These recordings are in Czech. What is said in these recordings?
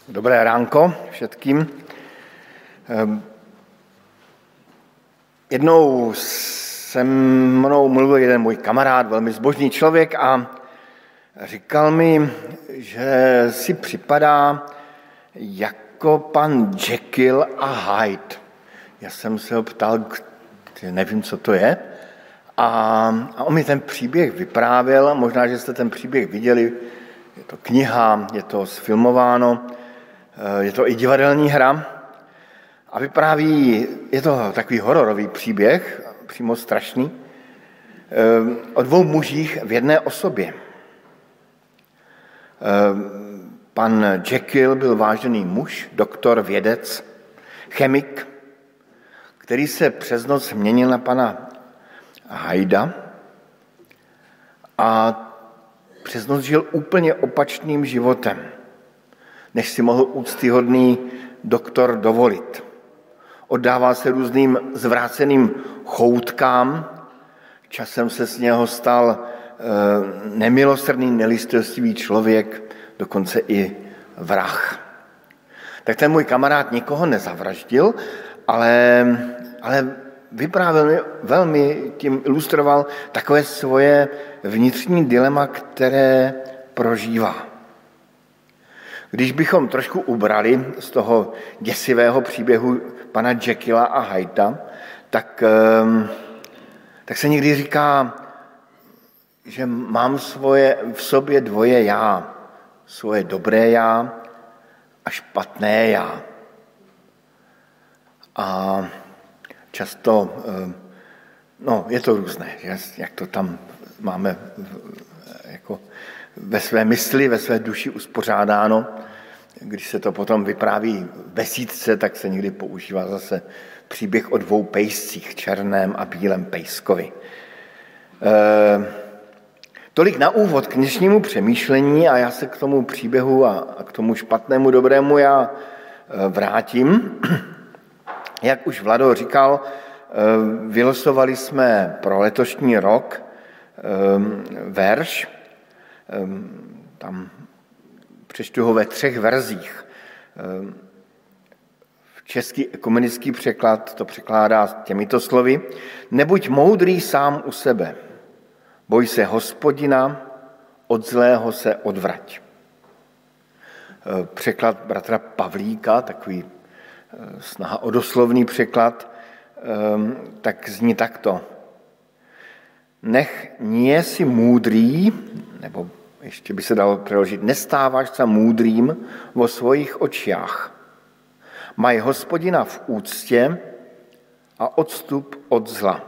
Dobré ránko všetkým. Jednou se mnou mluvil jeden můj kamarád, velmi zbožný člověk a říkal mi, že si připadá jako pan Jekyll a Hyde. Já jsem se ho ptal, nevím, co to je. A on mi ten příběh vyprávěl, možná, že jste ten příběh viděli, je to kniha, je to sfilmováno, je to i divadelní hra a vypráví, je to takový hororový příběh, přímo strašný, o dvou mužích v jedné osobě. Pan Jekyll byl vážený muž, doktor, vědec, chemik, který se přes noc měnil na pana Hyda a přes noc žil úplně opačným životem, než si mohl úctyhodný doktor dovolit. Oddával se různým zvráceným choutkám, časem se z něho stal nemilosrdný, nelistostivý člověk, dokonce i vrah. Tak ten můj kamarád nikoho nezavraždil, ale vyprávěl mi, velmi tím ilustroval takové svoje vnitřní dilema, které prožívá. Když bychom trošku ubrali z toho děsivého příběhu pana Jekylla a Hyda, tak se někdy říká, že mám v sobě dvoje já. Svoje dobré já a špatné já. A často, je to různé, jak to tam máme jako ve své mysli, ve své duši uspořádáno. Když se to potom vypráví v besídce, tak se někdy používá zase příběh o dvou pejscích, černém a bílém pejskovi. Tolik na úvod k dnešnímu přemýšlení a já se k tomu příběhu a k tomu špatnému, dobrému já vrátím. Jak už Vlado říkal, vylosovali jsme pro letošní rok verš, tam přečtu ho ve 3 verzích. Český ekumenický překlad to překládá těmito slovy. Nebuď moudrý sám u sebe, boj se Hospodina, od zlého se odvrať. Překlad bratra Pavlíka, takový snaha o doslovný překlad, tak zní takto. Nech nie si múdrý, nebo ještě by se dalo přeložit, nestáváš se múdrým vo svojich očiach. Maj Hospodina v úctě a odstup od zla.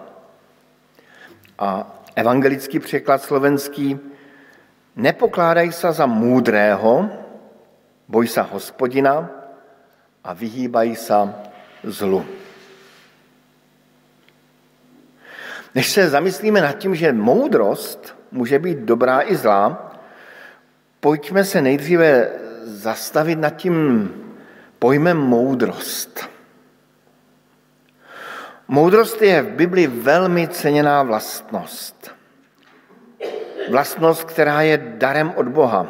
A evangelický překlad slovenský, nepokládaj se za múdrého, boj se Hospodina a vyhýbaj se zlu. Než se zamyslíme nad tím, že moudrost může být dobrá i zlá, pojďme se nejdříve zastavit nad tím pojmem moudrost. Moudrost je v Bibli velmi ceněná vlastnost. Vlastnost, která je darem od Boha,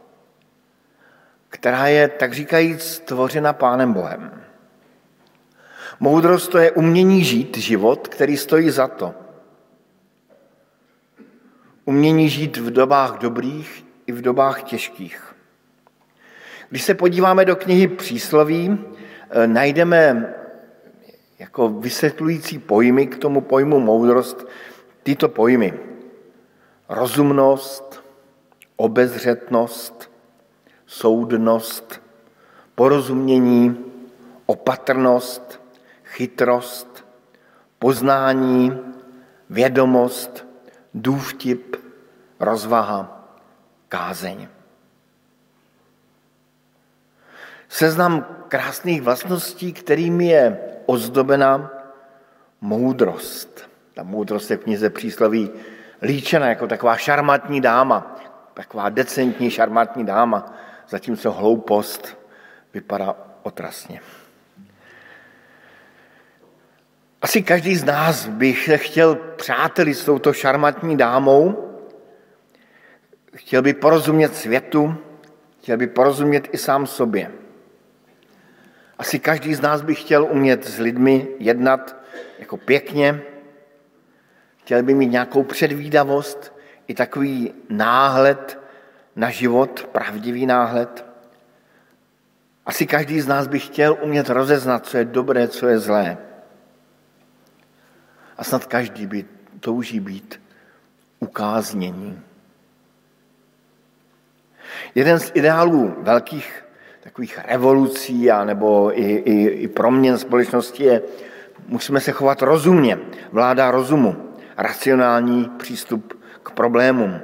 která je, tak říkajíc, stvořena Pánem Bohem. Moudrost to je umění žít život, který stojí za to. Umění žít v dobách dobrých i v dobách těžkých. Když se podíváme do knihy Přísloví, najdeme jako vysvětlující pojmy k tomu pojmu moudrost tyto pojmy. Rozumnost, obezřetnost, soudnost, porozumění, opatrnost, chytrost, poznání, vědomost, důvtip, rozvaha, kázeň. Seznam krásných vlastností, kterými je ozdobena moudrost. Ta moudrost je v knize Přísloví líčena jako taková šarmantní dáma, taková decentní šarmantní dáma, zatímco hloupost vypadá otrasně. Asi každý z nás by se chtěl přáteli s touto šarmantní dámou, chtěl by porozumět světu, chtěl by porozumět i sám sobě. Asi každý z nás by chtěl umět s lidmi jednat jako pěkně, chtěl by mít nějakou předvídavost i takový náhled na život, pravdivý náhled. Asi každý z nás by chtěl umět rozeznat, co je dobré, co je zlé. A snad každý by touží být ukáznění. Jeden z ideálů velkých takových revolucí nebo i proměn společnosti je, musíme se chovat rozumně, vláda rozumu, racionální přístup k problémům.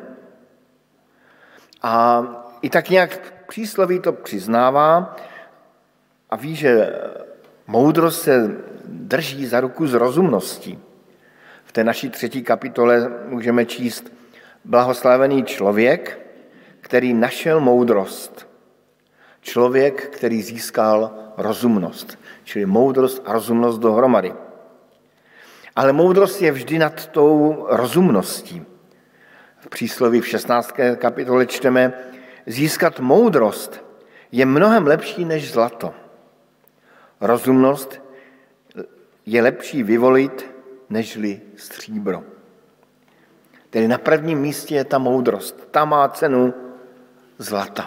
A i tak nějak přísloví to přiznává a ví, že moudrost se drží za ruku s rozumností. V té naší 3. kapitole můžeme číst: blahoslavený člověk, který našel moudrost. Člověk, který získal rozumnost. Čili moudrost a rozumnost dohromady. Ale moudrost je vždy nad tou rozumností. V přísloví v 16. kapitole čteme: získat moudrost je mnohem lepší než zlato. Rozumnost je lepší vyvolit nežli stříbro. Tedy na prvním místě je ta moudrost. Ta má cenu zlata.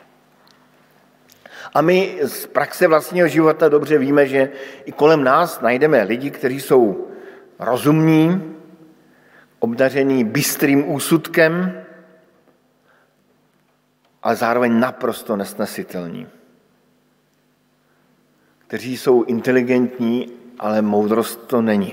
A my z praxe vlastního života dobře víme, že i kolem nás najdeme lidi, kteří jsou rozumní, obdaření bystrým úsudkem, ale zároveň naprosto nesnesitelní. Kteří jsou inteligentní, ale moudrost to není.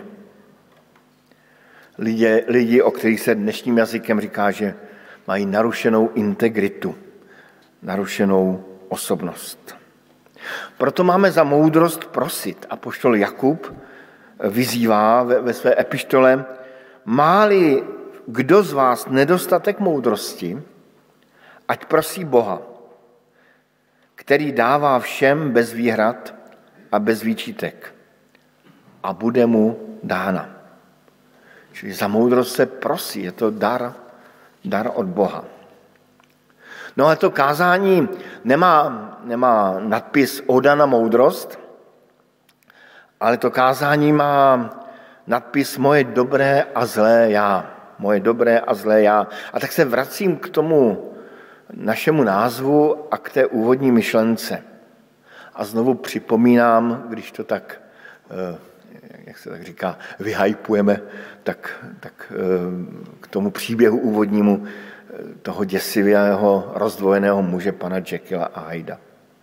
Lidi, o kterých se dnešním jazykem říká, že mají narušenou integritu, narušenou osobnost. Proto máme za moudrost prosit. Apoštol Jakub vyzývá ve své epištole: má-li kdo z vás nedostatek moudrosti, ať prosí Boha, který dává všem bez výhrad a bez výčitek, a bude mu dána. Čili za moudrost se prosí, je to dar od Boha. No ale to kázání nemá nadpis Oda na moudrost, ale to kázání má nadpis Moje dobré a zlé já. Moje dobré a zlé já. A tak se vracím k tomu našemu názvu a k té úvodní myšlence. A znovu připomínám, když to tak, jak se tak říká, vyhypujeme, tak k tomu příběhu úvodnímu toho děsivého rozdvojeného muže pana Jekylla a Hyda.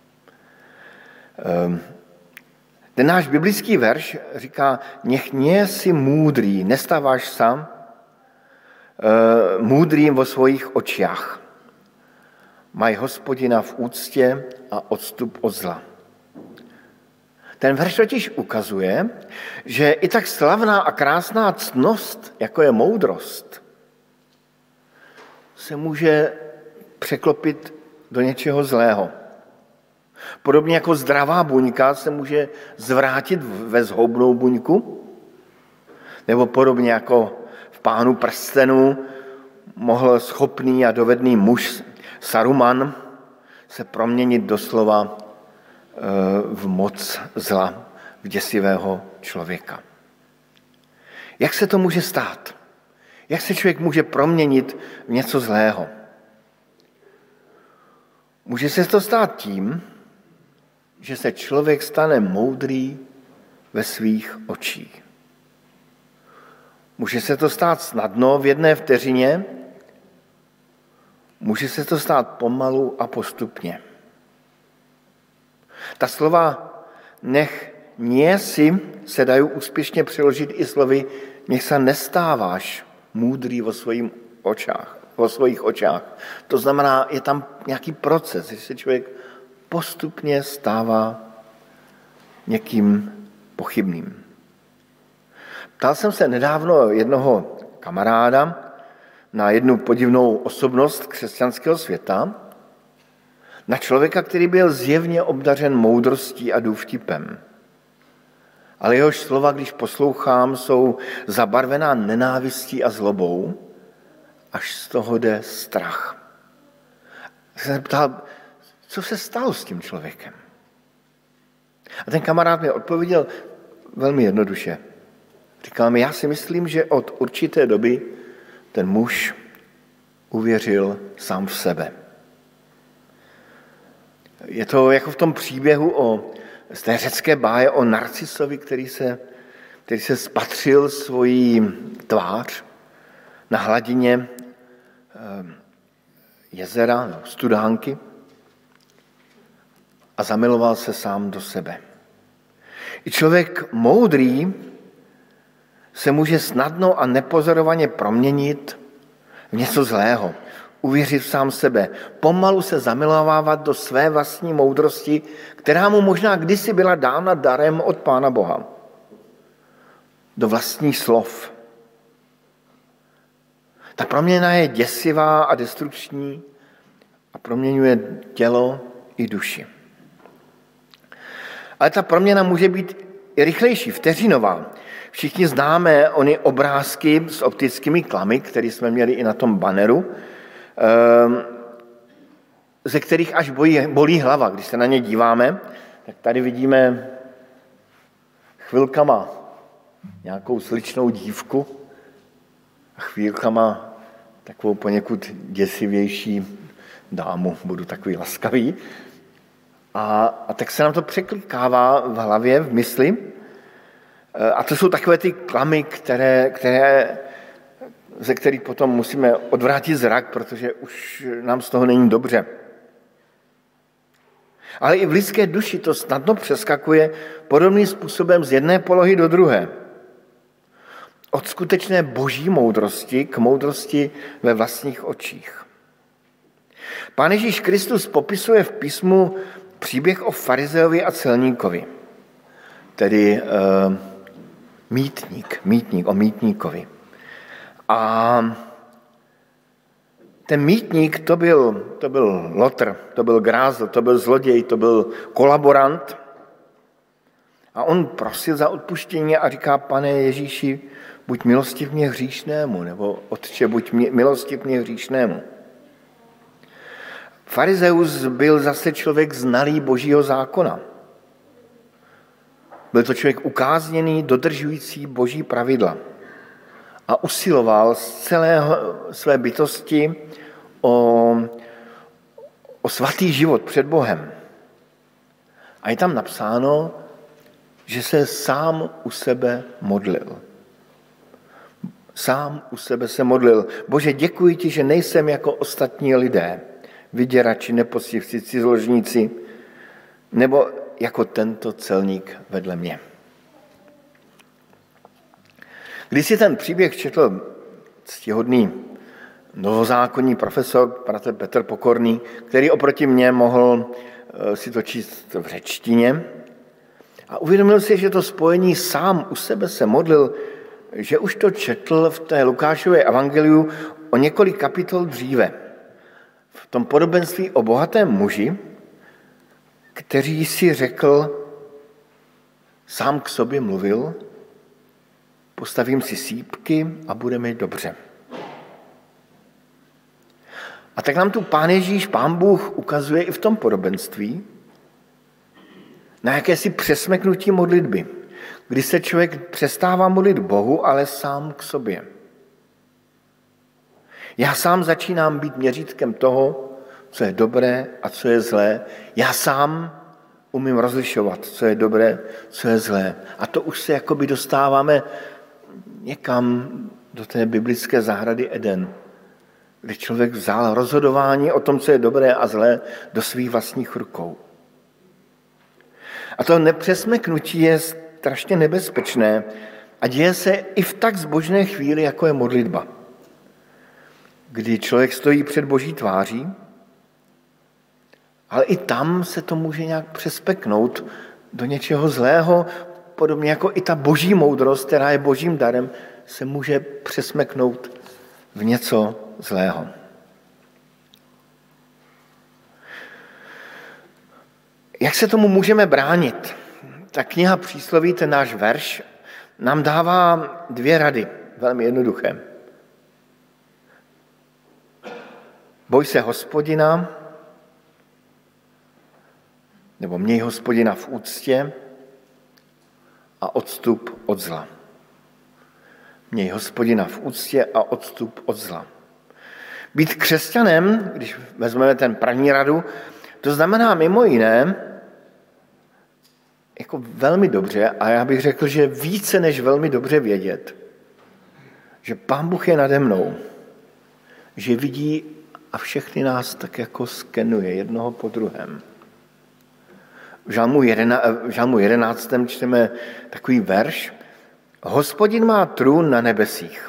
Ten náš biblický verš říká: nech nie si múdrý, nestáváš sám múdrým vo svojich očiach. Maj Hospodina v úctě a odstup od zla. Ten verš totiž ukazuje, že i tak slavná a krásná ctnost, jako je moudrost, se může překlopit do něčeho zlého. Podobně jako zdravá buňka se může zvrátit ve zhoubnou buňku, nebo podobně jako v Pánu prstenů mohl schopný a dovedný muž Saruman se proměnit doslova v moc zla, v děsivého člověka. Jak se to může stát? Jak se člověk může proměnit v něco zlého? Může se to stát tím, že se člověk stane moudrý ve svých očích. Může se to stát snadno v jedné vteřině, může se to stát pomalu a postupně. Ta slova nech nie si se dají úspěšně přeložit i slovy nech se nestáváš můdrý vo svých očách. To znamená, je tam nějaký proces, že se člověk postupně stává někým pochybným. Ptal jsem se nedávno jednoho kamaráda na jednu podivnou osobnost křesťanského světa, na člověka, který byl zjevně obdařen moudrostí a důvtipem. Ale jehož slova, když poslouchám, jsou zabarvená nenávistí a zlobou, až z toho jde strach. Jsem se ptal, co se stalo s tím člověkem. A ten kamarád mi odpověděl velmi jednoduše. Říkal mi, já si myslím, že od určité doby ten muž uvěřil sám v sebe. Je to jako v tom příběhu z té řecké báje o Narcisovi, který se spatřil svoji tvář na hladině jezera, studánky a zamiloval se sám do sebe. I člověk moudrý se může snadno a nepozorovaně proměnit v něco zlého, uvěřit v sám sebe, pomalu se zamilovávat do své vlastní moudrosti, která mu možná kdysi byla dána darem od Pána Boha. Do vlastních slov. Ta proměna je děsivá a destrukční a proměňuje tělo i duši. Ale ta proměna může být i rychlejší, vteřinová. Všichni známe ony obrázky s optickými klamy, které jsme měli i na tom banneru, ze kterých až bolí hlava. Když se na ně díváme, tak tady vidíme chvilkama nějakou sličnou dívku a chvílkama takovou poněkud děsivější dámu, budu takový laskavý. A tak se nám to překlikává v hlavě, v mysli. A to jsou takové ty klamy, ze kterých potom musíme odvrátit zrak, protože už nám z toho není dobře. Ale i v lidské duši to snadno přeskakuje podobným způsobem z jedné polohy do druhé. Od skutečné boží moudrosti k moudrosti ve vlastních očích. Pán Ježíš Kristus popisuje v písmu příběh o farizeovi a celníkovi, tedy mýtník, o mýtníkovi. A ten mýtník to byl lotr, to byl grázl, to byl zloděj, to byl kolaborant. A on prosil za odpuštění a říká, Pane Ježíši, buď milostiv mě hříšnému, nebo Otče, buď milostiv mě hříšnému. Farizeus byl zase člověk znalý božího zákona. Byl to člověk ukázněný, dodržující boží pravidla. A usiloval z celé své bytosti o svatý život před Bohem. A je tam napsáno, že se sám u sebe modlil. Sám u sebe se modlil. Bože, děkuji ti, že nejsem jako ostatní lidé, vyděrači, nepoctivci, cizoložníci, nebo jako tento celník vedle mě. Když si ten příběh četl ctihodný novozákonní profesor, bratr Petr Pokorný, který oproti mně mohl si to číst v řečtině, a uvědomil si, že to spojení sám u sebe se modlil, že už to četl v té Lukášově evangeliu o několik kapitol dříve. V tom podobenství o bohatém muži, který si řekl, sám k sobě mluvil, postavím si sýpky a bude mi dobře. A tak nám tu Pán Ježíš, Pán Bůh ukazuje i v tom podobenství na jakési přesmeknutí modlitby, kdy se člověk přestává modlit Bohu, ale sám k sobě. Já sám začínám být měřítkem toho, co je dobré a co je zlé. Já sám umím rozlišovat, co je dobré, co je zlé. A to už se jakoby dostáváme někam do té biblické zahrady Eden, kde člověk vzal rozhodování o tom, co je dobré a zlé, do svých vlastních rukou. A to nepřesmeknutí je strašně nebezpečné a děje se i v tak zbožné chvíli, jako je modlitba. Kdy člověk stojí před Boží tváří, ale i tam se to může nějak přespeknout do něčeho zlého, podobně jako i ta boží moudrost, která je božím darem, se může přesmeknout v něco zlého. Jak se tomu můžeme bránit? Ta kniha Přísloví, ten náš verš, nám dává 2 rady, velmi jednoduché. Boj se Hospodina, nebo měj Hospodina v úctě a odstup od zla. Měj Hospodina v úctě a odstup od zla. Být křesťanem, když vezmeme ten první radu, to znamená mimo jiné, jako velmi dobře, a já bych řekl, že více než velmi dobře vědět, že Pán Bůh je nade mnou, že vidí a všechny nás tak jako skenuje jednoho po druhém. V Žalmu 11. čteme takový verš. Hospodin má trůn na nebesích.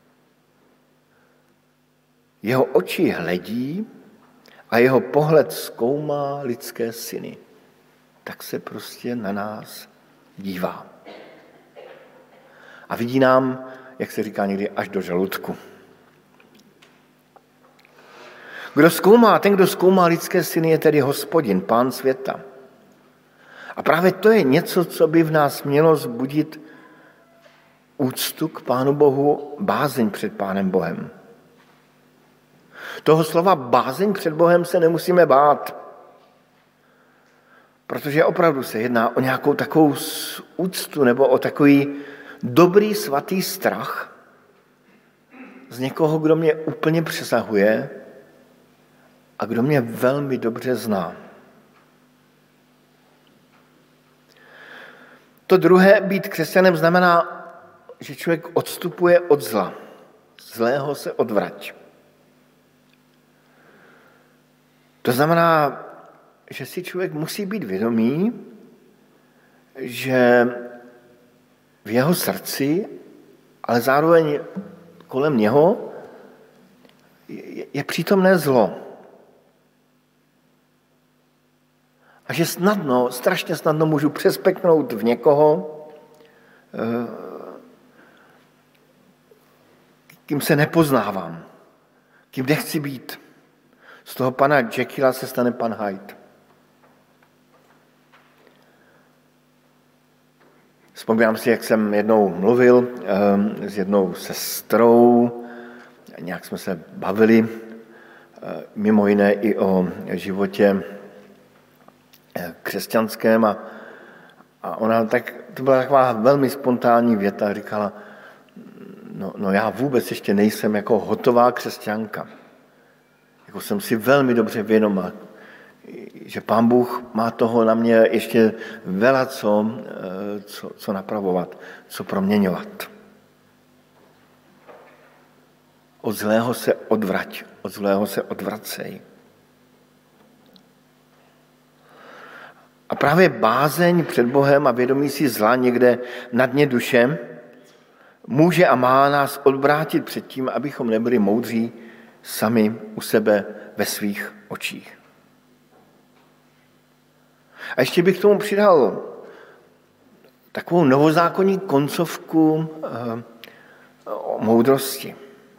Jeho oči hledí a jeho pohled zkoumá lidské syny. Tak se prostě na nás dívá. A vidí nám, jak se říká někdy, až do žaludku. Ten, kdo zkoumá lidské syny, je tedy Hospodin, Pán světa. A právě to je něco, co by v nás mělo zbudit úctu k Pánu Bohu, bázeň před Pánem Bohem. Toho slova bázeň před Bohem se nemusíme bát, protože opravdu se jedná o nějakou takovou úctu nebo o takový dobrý svatý strach z někoho, kdo mě úplně přesahuje a kdo mě velmi dobře zná. To druhé, být křesťanem, znamená, že člověk odstupuje od zla. Zlého se odvrať. To znamená, že si člověk musí být vědomý, že v jeho srdci, ale zároveň kolem něho je přítomné zlo. A že strašně snadno můžu přespeknout v někoho, kým se nepoznávám, kým nechci být. Z toho pana Jekylla se stane pan Hyde. Vzpomínám si, jak jsem jednou mluvil s jednou sestrou, nějak jsme se bavili, mimo jiné i o životě křesťanském a ona to byla taková velmi spontánní věta, říkala, no já vůbec ještě nejsem jako hotová křesťanka. Jako jsem si velmi dobře vědoma, že Pán Bůh má toho na mě ještě veľa co napravovat, co proměňovat. Od zlého se odvrať, od zlého se odvracej. A právě bázeň před Bohem a vědomí si zla někde na dně duše může a má nás odvrátit před tím, abychom nebyli moudří sami u sebe ve svých očích. A ještě bych k tomu přidal takovou novozákonní koncovku o moudrosti.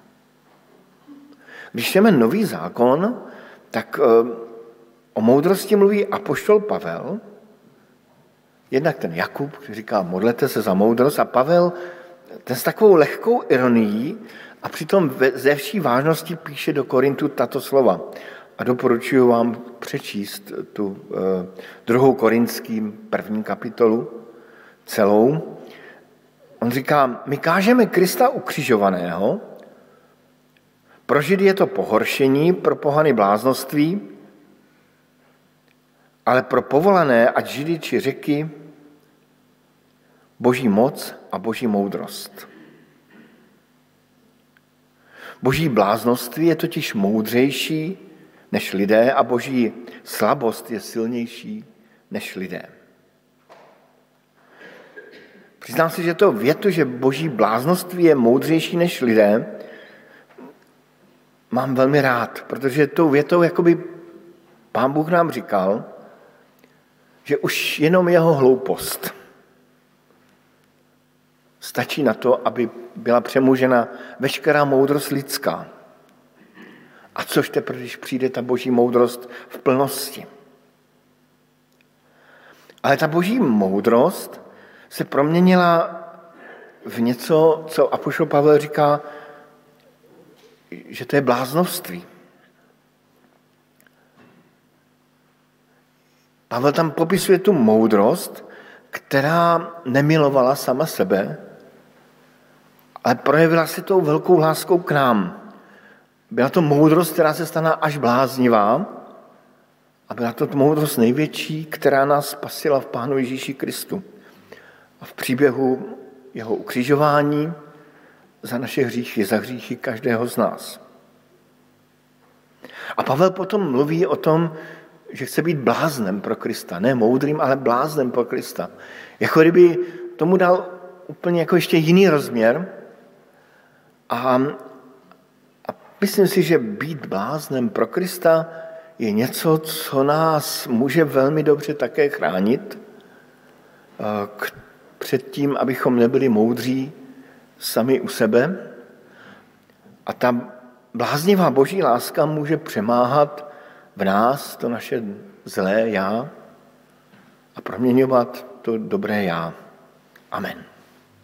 Když čteme Nový zákon, tak o moudrosti mluví apoštol Pavel, jednak ten Jakub, který říká, modlete se za moudrost, a Pavel ten s takovou lehkou ironií a přitom ze vší vážnosti píše do Korintu tato slova. A doporučuji vám přečíst tu 2. Korinským 1. kapitolu celou. On říká, my kážeme Krista ukřižovaného, pro Židy je to pohoršení, pro pohany bláznoství, ale pro povolané, ať Židy či Řeky, Boží moc a Boží moudrost. Boží bláznoství je totiž moudřejší než lidé a Boží slabost je silnější než lidé. Přiznám si, že to větu, že Boží bláznoství je moudřejší než lidé, mám velmi rád, protože tou větou jakoby Pán Bůh nám říkal, že už jenom jeho hloupost stačí na to, aby byla přemožena veškerá moudrost lidská. A což teprve, když přijde ta Boží moudrost v plnosti. Ale ta Boží moudrost se proměnila v něco, co apoštol Pavel říká, že to je bláznovství. Pavel tam popisuje tu moudrost, která nemilovala sama sebe, ale projevila se tou velkou láskou k nám. Byla to moudrost, která se stala až bláznivá a byla to moudrost největší, která nás spasila v Pánu Ježíši Kristu. A v příběhu jeho ukřižování za naše hříchy, za hříchy každého z nás. A Pavel potom mluví o tom, že chce být bláznem pro Krista. Ne moudrým, ale bláznem pro Krista. Jako kdyby tomu dal úplně jako ještě jiný rozměr. A myslím si, že být bláznem pro Krista je něco, co nás může velmi dobře také chránit před tím, abychom nebyli moudří sami u sebe. A ta bláznivá boží láska může přemáhat v nás to naše zlé já a proměňovat to dobré já. Amen.